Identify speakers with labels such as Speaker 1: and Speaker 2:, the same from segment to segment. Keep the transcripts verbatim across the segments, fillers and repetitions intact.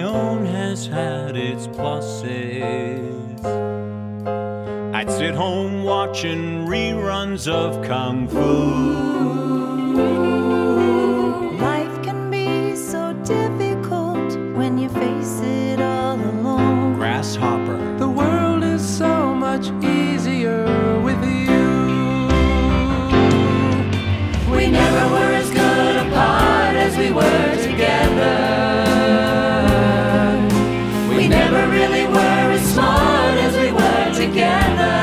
Speaker 1: my own has had its pluses. I'd sit home watching reruns of Kung Fu.
Speaker 2: Life can be so difficult when you face it all alone.
Speaker 1: Grasshopper.
Speaker 3: The world is so much easier with you.
Speaker 2: We never were as good apart as we were together. We never really were as smart as we were together.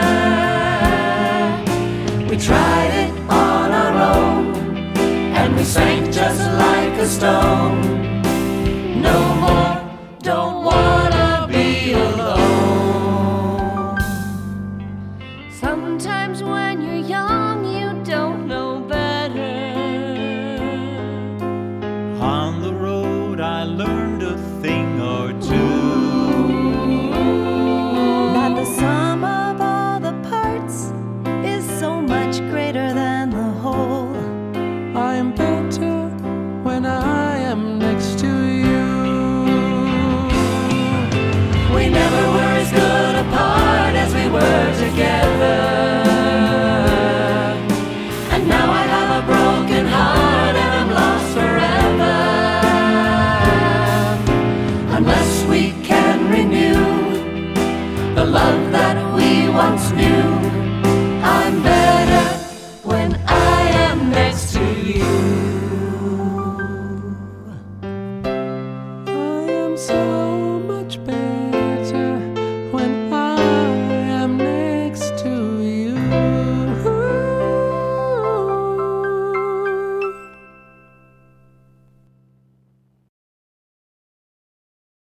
Speaker 2: We tried it on our own, and we sank just like a stone. No more, don't wanna be alone. Sometimes when you're young, you don't know better.
Speaker 1: On the road I learned a thing or two.
Speaker 2: That the sum of all the parts is so much greater than the whole.
Speaker 3: I am better when I am next to you.
Speaker 2: We never were as good apart as we were together. And now I have a broken heart and I'm lost forever. Unless we can renew the love that we once knew, I'm better when I am next to you.
Speaker 3: I am so